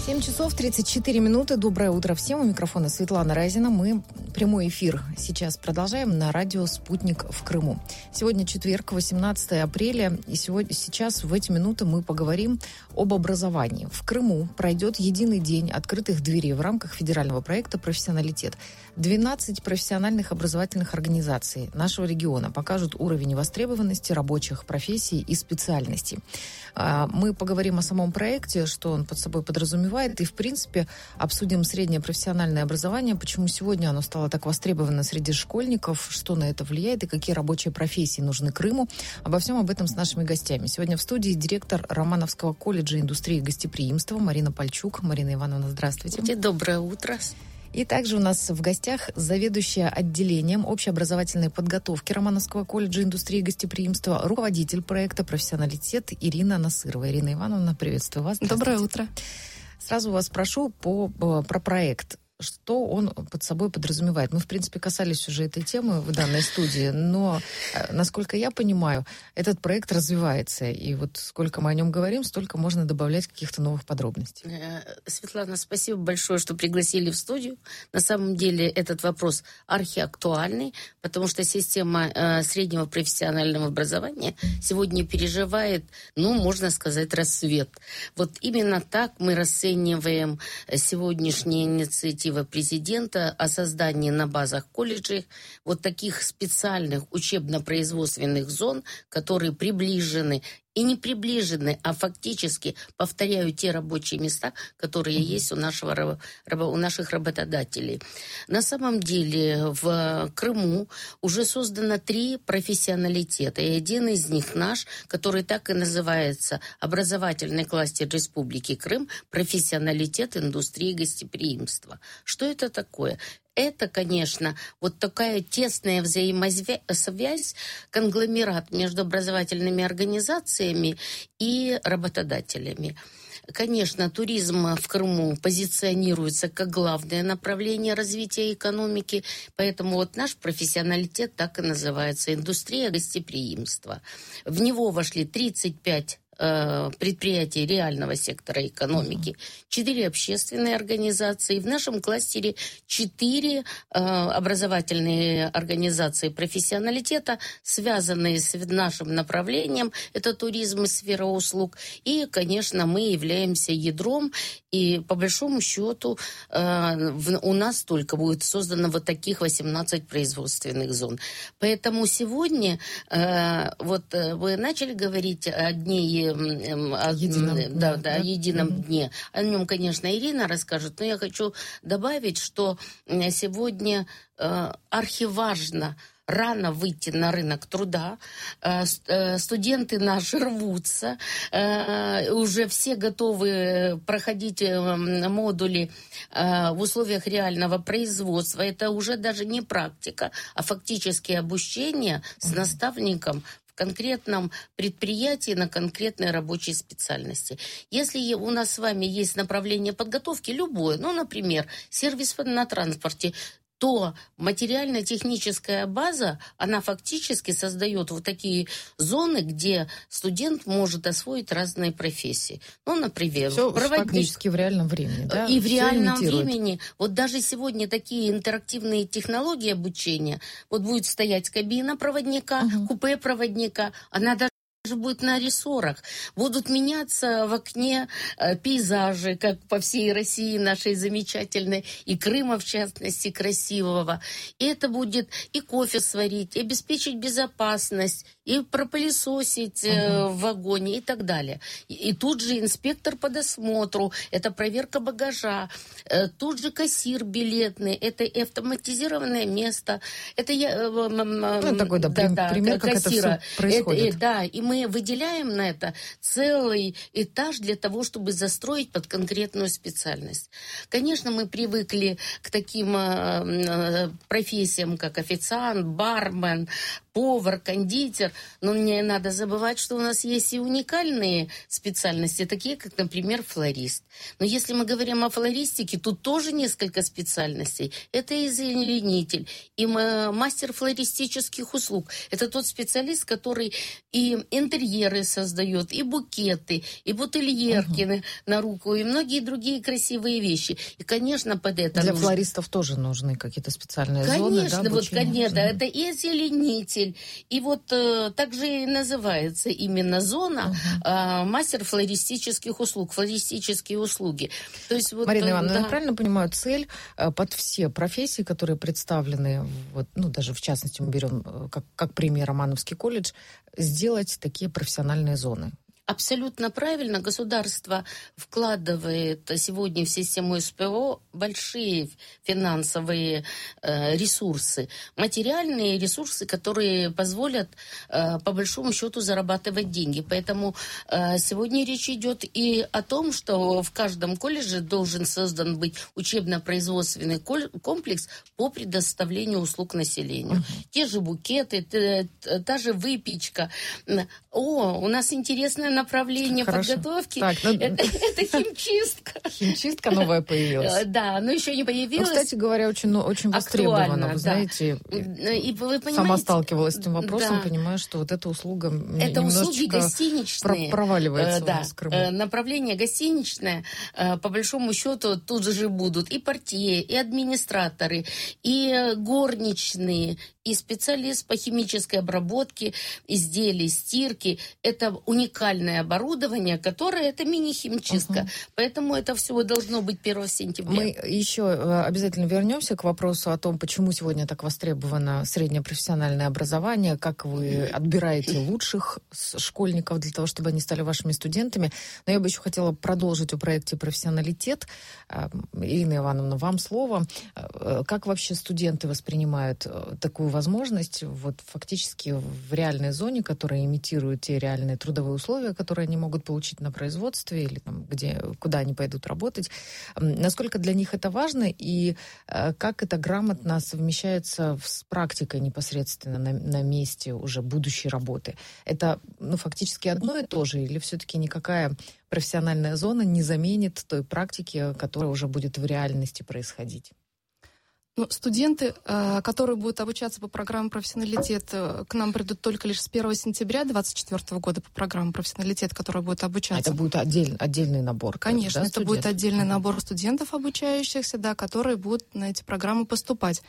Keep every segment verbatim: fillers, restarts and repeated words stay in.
семь часов тридцать четыре минуты. Доброе утро всем. У микрофона Светлана Разина. Мы прямой эфир сейчас продолжаем на радио «Спутник» в Крыму. Сегодня четверг, восемнадцатое апреля. И сегодня, сейчас в эти минуты мы поговорим об образовании. В Крыму пройдет единый день открытых дверей в рамках федерального проекта «Профессионалитет». двенадцать профессиональных образовательных организаций нашего региона покажут уровень востребованности рабочих профессий и специальностей. Мы поговорим о самом проекте, что он под собой подразумевает, и, в принципе, обсудим среднее профессиональное образование, почему сегодня оно стало так востребовано среди школьников, что на это влияет и какие рабочие профессии нужны Крыму. Обо всем об этом с нашими гостями. Сегодня в студии директор Романовского колледжа индустрии и гостеприимства Марина Пальчук. Марина Ивановна, здравствуйте. Доброе утро. И также у нас в гостях заведующая отделением общеобразовательной подготовки Романовского колледжа индустрии и гостеприимства, руководитель проекта «Профессионалитет» Ирина Насырова. Ирина Ивановна, приветствую вас. Доброе утро. Сразу вас спрошу по, про проект. Что он под собой подразумевает? Мы, в принципе, касались уже этой темы в данной студии, но, насколько я понимаю, этот проект развивается. И вот сколько мы о нем говорим, столько можно добавлять каких-то новых подробностей. Светлана, спасибо большое, что пригласили в студию. На самом деле этот вопрос архиактуальный, потому что система э, среднего профессионального образования сегодня переживает, ну, можно сказать, рассвет. Вот именно так мы расцениваем сегодняшние инициативы президента о создании на базах колледжей вот таких специальных учебно-производственных зон, которые приближены и не приближены, а фактически повторяют те рабочие места, которые mm-hmm. есть у, нашего, у наших работодателей. На самом деле в Крыму уже создано три профессионалитета, и один из них наш, который так и называется образовательный кластер Республики Крым, профессионалитет индустрии гостеприимства. Что это такое? Это, конечно, вот такая тесная взаимосвязь, конгломерат между образовательными организациями и работодателями. Конечно, туризм в Крыму позиционируется как главное направление развития экономики, поэтому вот наш профессионалитет так и называется – индустрия гостеприимства. В него вошли тридцать пять предприятий реального сектора экономики, четыре общественные организации. В нашем кластере четыре э, образовательные организации профессионалитета, связанные с нашим направлением. Это туризм и сфера услуг. И, конечно, мы являемся ядром. И, по большому счету, э, в, у нас только будет создано вот таких восемнадцать производственных зон. Поэтому сегодня, э, вот вы начали говорить о дне О едином, да, да, да, да? о едином Mm-hmm. дне. О нем, конечно, Ирина расскажет, но я хочу добавить, что сегодня э, архиважно рано выйти на рынок труда. Студенты наши рвутся. Уже все готовы проходить модули в условиях реального производства. Это уже даже не практика, а фактически обучение с наставником в конкретном предприятии на конкретной рабочей специальности. Если у нас с вами есть направление подготовки, любое, ну, например, сервис на транспорте, то материально-техническая база, она фактически создает вот такие зоны, где студент может освоить разные профессии. Ну, например, все проводник. Фактически в реальном времени, да? И в Все реальном имитирует. времени. Вот даже сегодня такие интерактивные технологии обучения, вот будет стоять кабина проводника, uh-huh. купе проводника, она даже будет на рессорах. Будут меняться в окне э, пейзажи, как по всей России нашей замечательной, и Крыма, в частности, красивого. И это будет и кофе сварить, и обеспечить безопасность, и пропылесосить э, uh-huh. в вагоне и так далее. И, и тут же инспектор по досмотру, это проверка багажа, э, тут же кассир билетный, это и автоматизированное место, это я... Э, э, ну, такой, да, да, да, пример, как кассира. это все происходит. Это, э, да, и мы выделяем на это целый этаж для того, чтобы застроить под конкретную специальность. Конечно, мы привыкли к таким э, профессиям, как официант, бармен, повар, кондитер, Но не надо забывать, что у нас есть и уникальные специальности, такие как, например, флорист. Но если мы говорим о флористике, тут тоже несколько специальностей. Это и зеленитель, и мастер флористических услуг. Это тот специалист, который и интерьеры создает, и букеты, и бутильерки uh-huh. на, на руку, и многие другие красивые вещи. И, конечно, под это Для нужно... флористов тоже нужны какие-то специальные конечно, зоны, да, вот, конечно, uh-huh. это и озеленитель, и вот э, также и называется именно зона uh-huh. э, мастер флористических услуг, флористические услуги. То есть, вот, Марина Ивановна, да. я правильно понимаю, цель э, под все профессии, которые представлены, вот, ну, даже в частности мы берем э, как, как пример Романовский колледж, сделать такие профессиональные зоны? Абсолютно правильно. Государство вкладывает сегодня в систему СПО большие финансовые э, ресурсы, материальные ресурсы, которые позволят э, по большому счету зарабатывать деньги. Поэтому э, сегодня речь идет и о том, что в каждом колледже должен создан быть учебно-производственный комплекс по предоставлению услуг населению. Uh-huh. Те же букеты, та, та же выпечка. О, у нас интересная направление Хорошо. подготовки. Так, ну... это, это химчистка. Химчистка новая появилась. Да, но еще не появилась. Ну, кстати говоря, очень, ну, очень востребована. Вы да. знаете, и вы сама сталкивалась с этим вопросом, да. понимаю, что вот эта услуга это немножечко услуги гостиничные. проваливается да. у нас в Крыму. Направление гостиничное, по большому счету, тут же будут и портье, и администраторы, и горничные, и специалист по химической обработке изделий, стирки. Это уникальное оборудование, которое это мини-химчистка. Uh-huh. Поэтому это все должно быть первого сентября. Мы еще обязательно вернемся к вопросу о том, почему сегодня так востребовано среднее профессиональное образование, как вы отбираете лучших школьников для того, чтобы они стали вашими студентами. Но я бы еще хотела продолжить о проекте «Профессионалитет». Ирина Ивановна, вам слово. Как вообще студенты воспринимают такую возможность вот фактически в реальной зоне, которая имитирует те реальные трудовые условия, которые они могут получить на производстве или там, где, куда они пойдут работать? Насколько для них это важно и как это грамотно совмещается с практикой непосредственно на, на месте уже будущей работы? Это ну, фактически одно и то же или все-таки никакая профессиональная зона не заменит той практики, которая уже будет в реальности происходить? Ну, студенты, которые будут обучаться по программе «Профессионалитет», к нам придут только лишь с первого сентября две тысячи двадцать четвёртого года по программе «Профессионалитет», которая будет обучаться. Это будет отдель, отдельный набор? Конечно, да, это будет отдельный набор студентов, обучающихся, да, которые будут на эти программы поступать.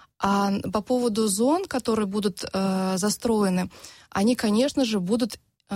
А по поводу зон, которые будут э, застроены, они, конечно же, будут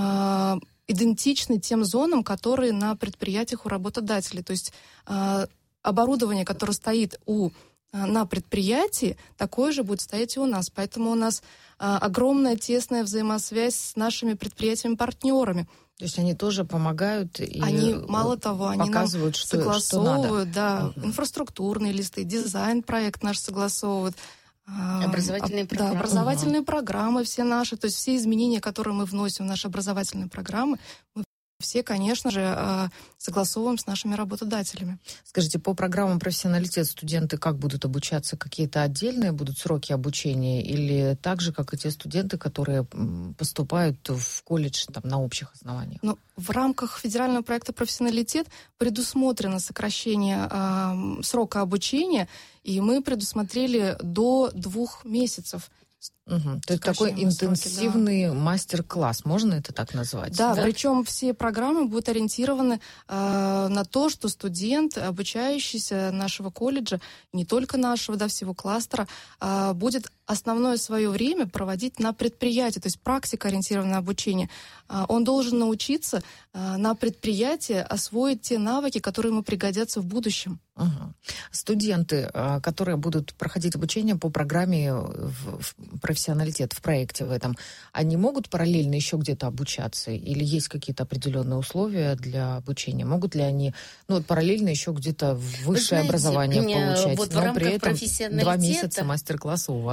э, идентичны тем зонам, которые на предприятиях у работодателей. То есть э, оборудование, которое стоит у на предприятии, такое же будет стоять и у нас. Поэтому у нас а, огромная тесная взаимосвязь с нашими предприятиями-партнерами. То есть они тоже помогают и они, мало того, они показывают, нам что, согласовывают, что надо. Да, uh-huh. инфраструктурные листы, дизайн-проект наш согласовывают. Образовательные а, программы. Да, образовательные uh-huh. программы все наши. То есть все изменения, которые мы вносим в наши образовательные программы, мы все, конечно же, согласовываем с нашими работодателями. Скажите, по программам «Профессионалитет» студенты как будут обучаться? Какие-то отдельные будут сроки обучения? Или так же, как и те студенты, которые поступают в колледж там, на общих основаниях? Ну, в рамках федерального проекта «Профессионалитет» предусмотрено сокращение э, срока обучения, и мы предусмотрели до двух месяцев. Угу. То есть такой интенсивный сроки, да. мастер-класс, можно это так назвать? Да, да? Причем все программы будут ориентированы э, на то, что студент, обучающийся нашего колледжа, не только нашего, да, всего кластера, э, будет основное свое время проводить на предприятии, то есть практикоориентированное обучение. Э, он должен научиться э, на предприятии освоить те навыки, которые ему пригодятся в будущем. Угу. Студенты, которые будут проходить обучение по программе в, в «Профессионалитет», в проекте в этом, они могут параллельно еще где-то обучаться? Или есть какие-то определенные условия для обучения? Могут ли они ну, вот параллельно еще где-то высшее знаете, образование получать? Вот но при этом два месяца мастер-класса у вас.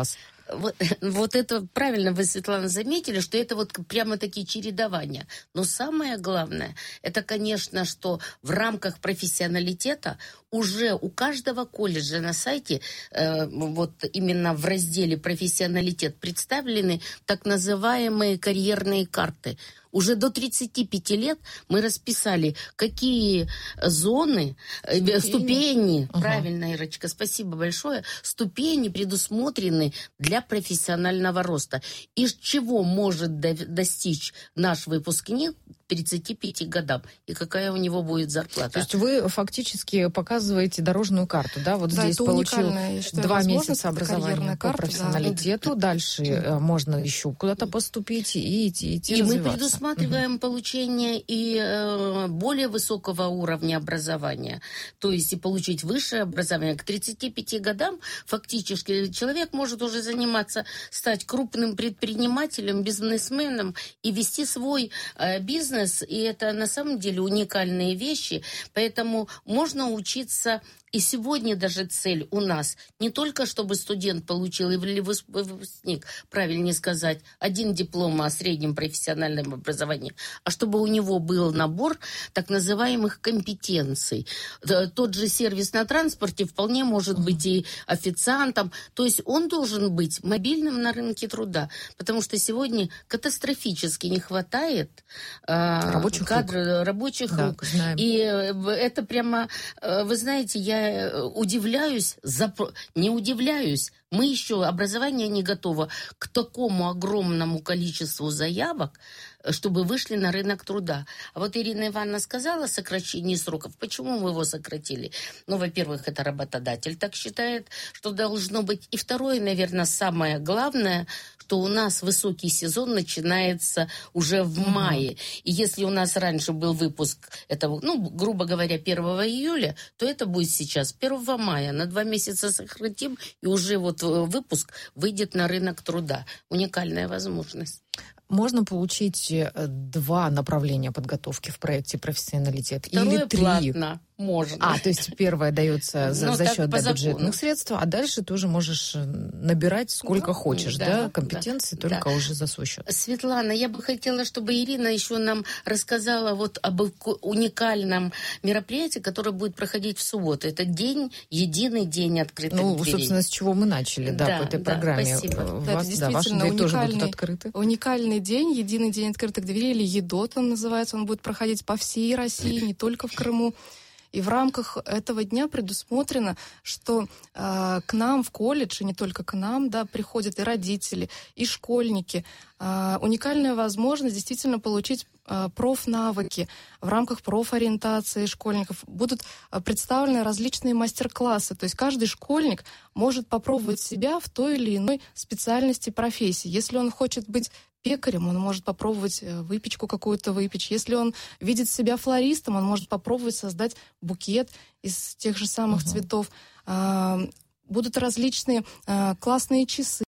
Вот, вот это правильно вы, Светлана, заметили, что это вот прямо такие чередования. Но самое главное, это, конечно, что в рамках профессионалитета уже у каждого колледжа на сайте, э, вот именно в разделе «Профессионалитет» представлены так называемые карьерные карты. Уже до тридцати пяти лет мы расписали, какие зоны, ступени, ступени uh-huh. правильно, Ирочка, спасибо большое, ступени предусмотрены для профессионального роста. И чего может до- достичь наш выпускник к тридцати пяти годам? И какая у него будет зарплата? То есть вы фактически показываете дорожную карту, да? Вот да, здесь получил два месяца образования по профессионалитету, да. Дальше uh-huh. можно еще куда-то поступить и идти, идти и развиваться. Мы предусматриваем uh-huh. получение и э, более высокого уровня образования, то есть и получить высшее образование. К тридцати пяти годам фактически человек может уже заниматься, стать крупным предпринимателем, бизнесменом и вести свой э, бизнес, и это на самом деле уникальные вещи, поэтому можно учиться. И сегодня даже цель у нас не только, чтобы студент получил, или выпускник, правильнее сказать, один диплом о среднем профессиональном образовании, а чтобы у него был набор так называемых компетенций. Тот же сервис на транспорте вполне может быть и официантом. То есть он должен быть мобильным на рынке труда, потому что сегодня катастрофически не хватает э, рабочих кадров, рук. рабочих Да, рук. знаем. И это прямо, вы знаете, я удивляюсь, запро... не удивляюсь, мы еще, образование не готово к такому огромному количеству заявок, чтобы вышли на рынок труда. А вот Ирина Ивановна сказала о сокращении сроков. Почему мы его сократили? Ну, во-первых, это работодатель так считает, что должно быть. И второе, наверное, самое главное, что у нас высокий сезон начинается уже в мае. И если у нас раньше был выпуск, это, ну, грубо говоря, первого июля, то это будет сейчас первого мая. На два месяца сократим, и уже вот выпуск выйдет на рынок труда. Уникальная возможность. Можно получить два направления подготовки в проекте «Профессионалитет» Второе или три? Платно. Можно. А, то есть первое дается за, ну, за счет да, бюджетных средств, а дальше ты уже можешь набирать сколько ну, хочешь, да, да компетенции, да, только да. уже за свой счет. Светлана, я бы хотела, чтобы Ирина еще нам рассказала вот об уникальном мероприятии, которое будет проходить в субботу. Это день, единый день открытых ну, дверей. Ну, собственно, с чего мы начали, да, да по этой да, программе. Спасибо. Вас, да, да, ваши двери тоже будут открыты. Уникальный день, единый день открытых дверей, или ЕДОТ он называется, он будет проходить по всей России, не только в Крыму. И в рамках этого дня предусмотрено, что э, к нам в колледж, и не только к нам, да, приходят и родители, и школьники. Э, уникальная возможность действительно получить э, профнавыки. В рамках профориентации школьников будут э, представлены различные мастер-классы. То есть каждый школьник может попробовать себя в той или иной специальности профессии. Если он хочет быть пекарем, он может попробовать выпечку какую-то выпечь. Если он видит себя флористом, он может попробовать создать букет из тех же самых uh-huh. цветов. А, будут различные а, классные часы,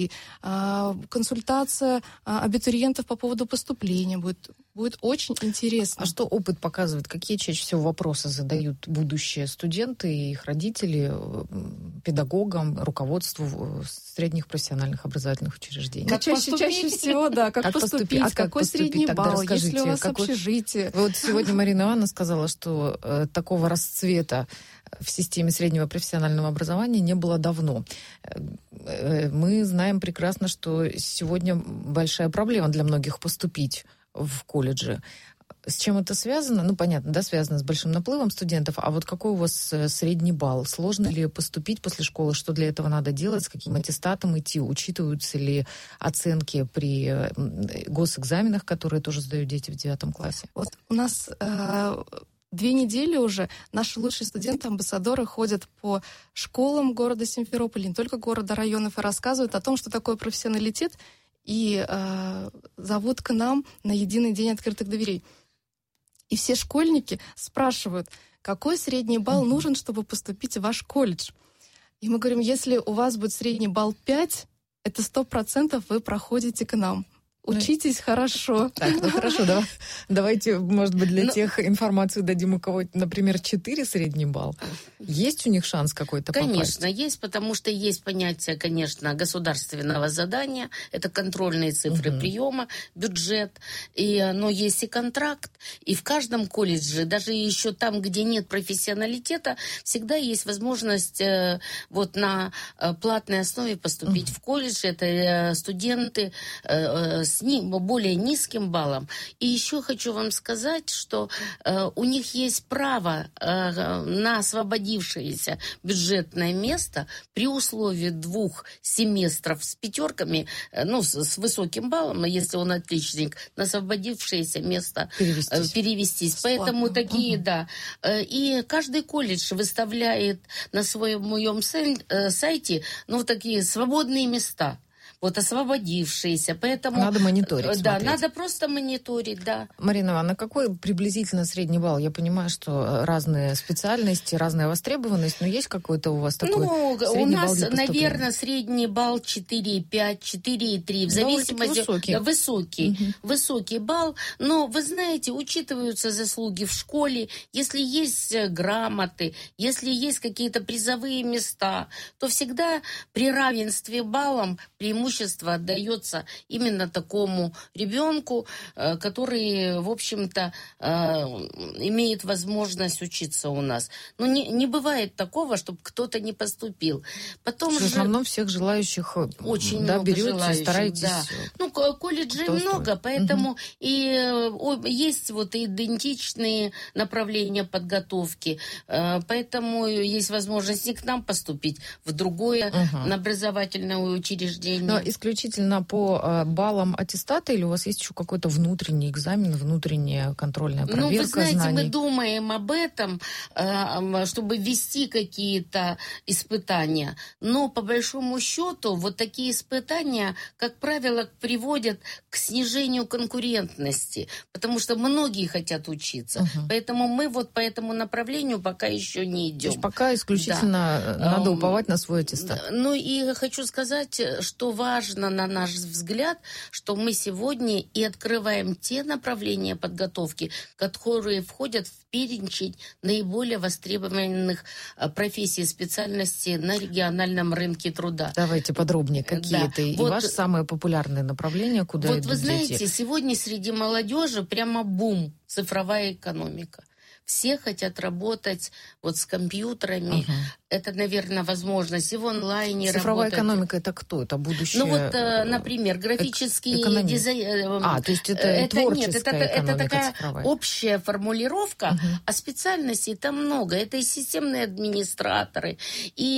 а, консультация а, абитуриентов по поводу поступления. Будет, будет очень интересно. А что опыт показывает? Какие чаще всего вопросы задают будущие студенты и их родители педагогам, руководству средних профессиональных образовательных учреждений? Как чаще, чаще всего, да, как, как поступить, а какой как средний балл, если у вас какой... общежитие. Вот сегодня Марина Ивановна сказала, что э, такого расцвета в системе среднего профессионального образования не было давно. Мы знаем прекрасно, что сегодня большая проблема для многих поступить в колледжи. С чем это связано? Ну, понятно, да, связано с большим наплывом студентов. А вот какой у вас средний балл? Сложно ли поступить после школы? Что для этого надо делать? С каким аттестатом идти? Учитываются ли оценки при госэкзаменах, которые тоже сдают дети в девятом классе? Вот у нас... Э- Две недели уже наши лучшие студенты-амбассадоры ходят по школам города Симферополя, не только города, районов, и рассказывают о том, что такое профессионалитет, и э, зовут к нам на единый день открытых дверей. И все школьники спрашивают, какой средний балл mm-hmm. нужен, чтобы поступить в ваш колледж. И мы говорим, если у вас будет средний балл пять, это сто процентов вы проходите к нам. Учитесь хорошо. Так, ну хорошо, давай, давайте, может быть, для Но... тех информацию дадим, у кого, например, четыре средний балл. Есть у них шанс какой-то попасть? Конечно, есть, потому что есть понятие, конечно, государственного задания, это контрольные цифры угу. приема, бюджет, и, но есть и контракт, и в каждом колледже, даже еще там, где нет профессионалитета, всегда есть возможность э, вот на э, платной основе поступить угу. в колледж, это э, студенты э, с ни, более низким баллом. И еще хочу вам сказать, что э, у них есть право э, на освободившееся бюджетное место при условии двух семестров с пятерками, э, ну, с, с высоким баллом, если он отличник, на освободившееся место перевестись. Э, перевестись. Поэтому такие, угу. да. Э, и каждый колледж выставляет на своем моем сайте, ну, такие свободные места. Вот освободившиеся, поэтому... Надо мониторить, Да, смотреть. надо просто мониторить, да. Марина Ивановна, какой приблизительно средний балл? Я понимаю, что разные специальности, разная востребованность, но есть какой-то у вас такой ну, средний у нас, балл для поступления? Наверное, средний балл четыре и пять, четыре и три, в зависимости... Высокий. Высокий. Угу. Высокий балл. Но, вы знаете, учитываются заслуги в школе. Если есть грамоты, если есть какие-то призовые места, то всегда при равенстве баллам преимущество отдается именно такому ребенку, который, в общем-то, имеет возможность учиться у нас. Но не, не бывает такого, чтобы кто-то не поступил. Потом в же... основном всех желающих очень да, много берете, желающих, стараетесь. Да. Ну, колледжей много, поэтому угу. и о, есть вот идентичные направления подготовки. Поэтому есть возможность и к нам поступить в другое угу. образовательное учреждение. Но исключительно по э, баллам аттестата или у вас есть еще какой-то внутренний экзамен, внутренняя контрольная проверка знаний? Ну, вы знаете, знаний? мы думаем об этом, э, чтобы ввести какие-то испытания. Но, по большому счету, вот такие испытания, как правило, приводят к снижению конкурентности, потому что многие хотят учиться. Угу. Поэтому мы вот по этому направлению пока еще не идем. То есть пока исключительно да. надо уповать на свой аттестат. Ну, и хочу сказать, что важно, на наш взгляд, что мы сегодня и открываем те направления подготовки, которые входят в перечень наиболее востребованных профессий и специальностей на региональном рынке труда. Давайте подробнее, какие да. это и вот, ваше самое популярное направление, куда вот идут вы знаете, дети? Сегодня среди молодежи прямо бум, цифровая экономика. Все хотят работать вот с компьютерами. Угу. Это, наверное, возможность и в онлайне Цифровая работать. экономика — это кто? Это будущее? Ну вот, например, графический э- дизайн. А, то есть это, это творческая нет, это, экономика это такая цифровая. Общая формулировка, угу. а специальностей там много. Это и системные администраторы, и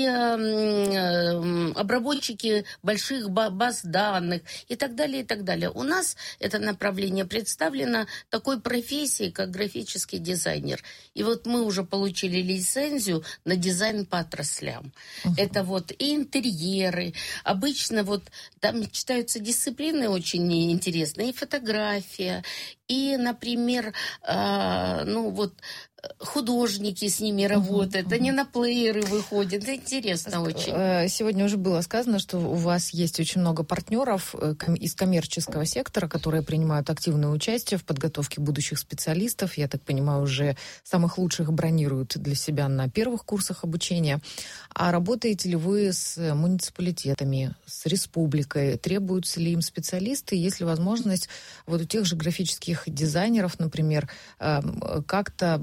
э, обработчики больших баз данных, и так далее, и так далее. У нас это направление представлено такой профессией, как графический дизайнер. И вот мы уже получили лицензию на дизайн по отраслям. Uh-huh. Это вот и интерьеры. Обычно вот там читаются дисциплины очень интересные. И фотография, и, например, э, ну вот художники с ними работают, uh-huh, uh-huh. они на плееры выходят. Это интересно очень. Сегодня уже было сказано, что у вас есть очень много партнеров из коммерческого сектора, которые принимают активное участие в подготовке будущих специалистов. Я так понимаю, уже самых лучших бронируют для себя на первых курсах обучения. А работаете ли вы с муниципалитетами, с республикой? Требуются ли им специалисты? Есть ли возможность вот у тех же графических дизайнеров, например, как-то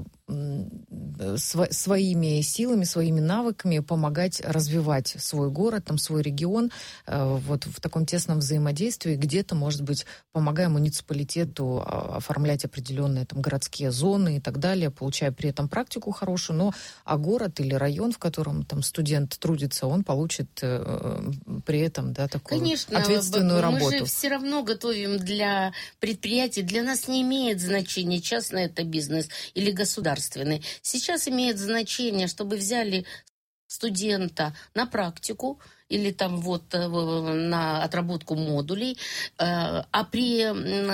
своими силами, своими навыками помогать развивать свой город, там, свой регион вот в таком тесном взаимодействии, где-то, может быть, помогая муниципалитету оформлять определенные там городские зоны и так далее, получая при этом практику хорошую, но а город или район, в котором там студент трудится, он получит при этом, да, такую Конечно, ответственную мы работу. Мы же все равно готовим для предприятий. Для нас не имеет значения, частный это бизнес или государственный. Сейчас имеет значение, чтобы взяли студента на практику, или там вот на отработку модулей, а при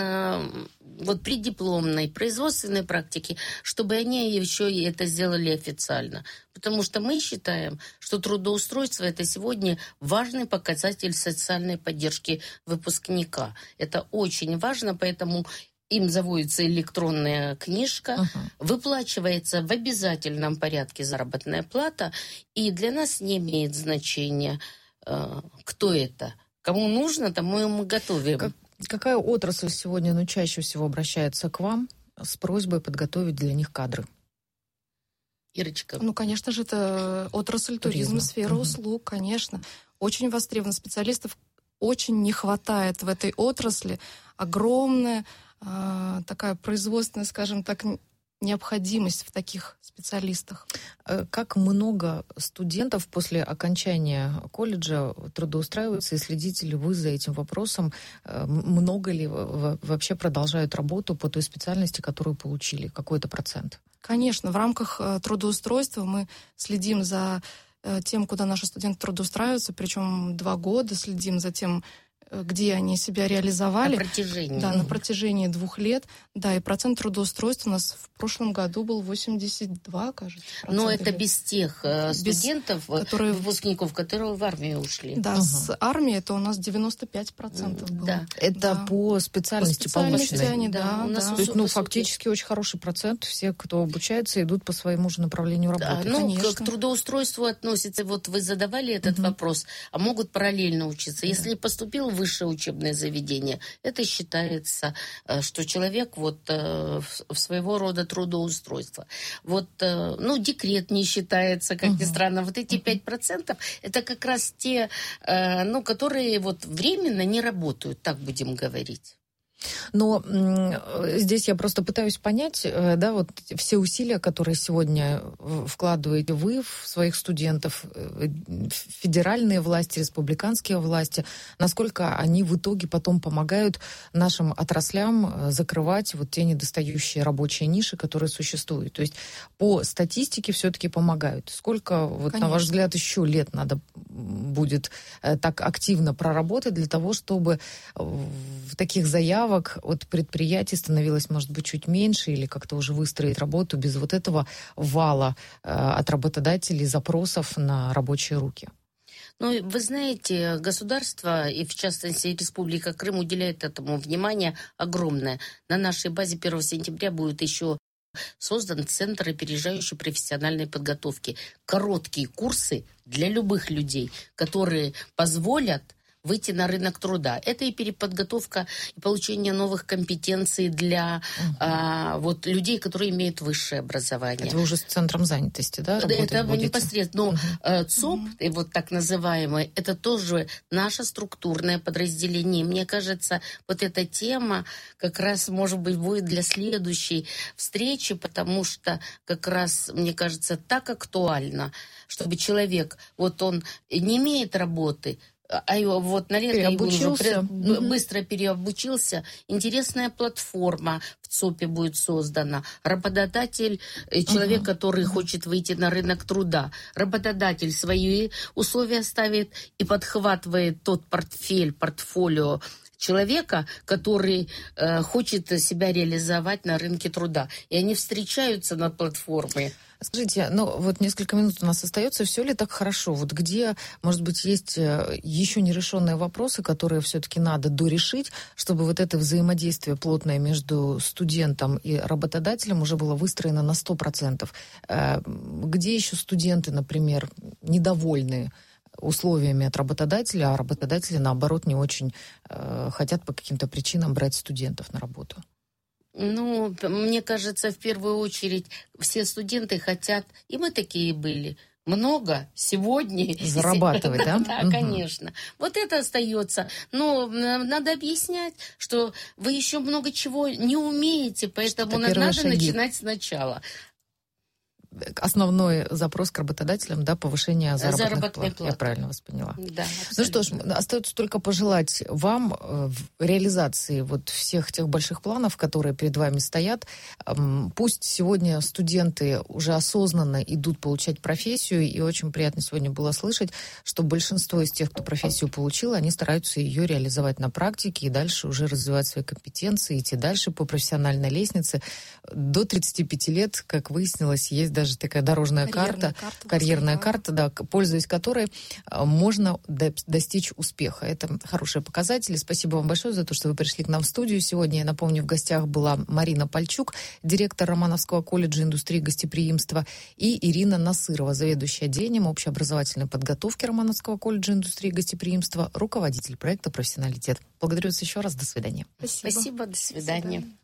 вот при дипломной производственной практике, чтобы они еще и это сделали официально. Потому что мы считаем, что трудоустройство – это сегодня важный показатель социальной поддержки выпускника. Это очень важно, поэтому им заводится электронная книжка, uh-huh. выплачивается в обязательном порядке заработная плата, и для нас не имеет значения, э, кто это. Кому нужно, тому мы готовим. Как, какая отрасль сегодня ну, чаще всего обращается к вам с просьбой подготовить для них кадры? Ирочка. Ну, конечно же, это отрасль туризма, сфера uh-huh. услуг, конечно. Очень востребован. Специалистов очень не хватает в этой отрасли. Огромная такая производственная, скажем так, необходимость в таких специалистах. Как много студентов после окончания колледжа трудоустраиваются, и следите ли вы за этим вопросом? Много ли вообще продолжают работу по той специальности, которую получили? Какой-то процент? Конечно, в рамках трудоустройства мы следим за тем, куда наши студенты трудоустраиваются, причем два года следим за тем, где они себя реализовали. На протяжении. Да, на протяжении двух лет. Да, и процент трудоустройства у нас в прошлом году был восемьдесят два, кажется. Но это без тех без, студентов, которые, выпускников, которые в армию ушли. Да, угу. с армии это у нас девяносто пять процентов было. Да. Это да. по специальности, по специальности полученной. Они, да, да. У нас да. То есть, ну, фактически очень хороший процент. Все, кто обучается, идут по своему же направлению работы. Да, ну, к, к трудоустройству относится, вот вы задавали этот угу. вопрос, а могут параллельно учиться. Да. Если поступил в высшее учебное заведение, это считается, что человек вот в своего рода трудоустройство. Вот, ну, декрет не считается, как ни странно. Вот эти пять процентов, это как раз те, ну, которые вот временно не работают, так будем говорить. Но здесь я просто пытаюсь понять, да, вот все усилия, которые сегодня вкладываете вы в своих студентов, федеральные власти, республиканские власти, насколько они в итоге потом помогают нашим отраслям закрывать вот те недостающие рабочие ниши, которые существуют. То есть по статистике все-таки помогают. Сколько, вот, на ваш взгляд, еще лет надо будет так активно проработать для того, чтобы в таких заявах от предприятий становилось, может быть, чуть меньше, или как-то уже выстроить работу без вот этого вала э, от работодателей запросов на рабочие руки? Ну, вы знаете, государство, и в частности Республика Крым, уделяет этому внимание огромное. На нашей базе первого сентября будет еще создан Центр опережающей профессиональной подготовки. Короткие курсы для любых людей, которые позволят выйти на рынок труда. Это и переподготовка, и получение новых компетенций для uh-huh. а, вот, людей, которые имеют высшее образование. Это вы уже с центром занятости, да, работать Это будете? Непосредственно. Но uh-huh. ЦОП, uh-huh. вот так называемый, это тоже наше структурное подразделение. Мне кажется, вот эта тема как раз, может быть, будет для следующей встречи, потому что как раз, мне кажется, так актуально, чтобы человек, вот он не имеет работы, а вот на лето уже mm-hmm. быстро переобучился. Интересная платформа в ЦОПе будет создана. Работодатель, человек, uh-huh. который uh-huh. хочет выйти на рынок труда. Работодатель свои условия ставит и подхватывает тот портфель, портфолио человека, который э, хочет себя реализовать на рынке труда. И они встречаются на платформе. Скажите, ну вот несколько минут у нас остается, все ли так хорошо? Вот где, может быть, есть еще нерешенные вопросы, которые все-таки надо дорешить, чтобы вот это взаимодействие плотное между студентом и работодателем уже было выстроено на сто процентов? Где еще студенты, например, недовольны условиями от работодателя, а работодатели, наоборот, не очень хотят по каким-то причинам брать студентов на работу? Ну, мне кажется, в первую очередь все студенты хотят, и мы такие были, много сегодня. Зарабатывать, да? Да, конечно. Вот это остается. Но надо объяснять, что вы еще много чего не умеете, поэтому надо начинать сначала. основной запрос к работодателям, да, повышение заработных Заработной плат. платы. Я правильно вас поняла. Да, ну что ж, остается только пожелать вам в реализации вот всех тех больших планов, которые перед вами стоят. Пусть сегодня студенты уже осознанно идут получать профессию, и очень приятно сегодня было слышать, что большинство из тех, кто профессию получил, они стараются ее реализовать на практике и дальше уже развивать свои компетенции, идти дальше по профессиональной лестнице. До тридцати пяти лет, как выяснилось, есть даже такая дорожная карьерная карта, карта, карьерная да. карта, да, пользуясь которой можно достичь успеха. Это хорошие показатели. Спасибо вам большое за то, что вы пришли к нам в студию сегодня. Я напомню, в гостях была Марина Пальчук, директор Романовского колледжа индустрии гостеприимства, и Ирина Насырова, заведующая отделением общеобразовательной подготовки Романовского колледжа индустрии гостеприимства, руководитель проекта «Профессионалитет». Благодарю вас еще раз. До свидания. Спасибо. Спасибо. До свидания. До свидания.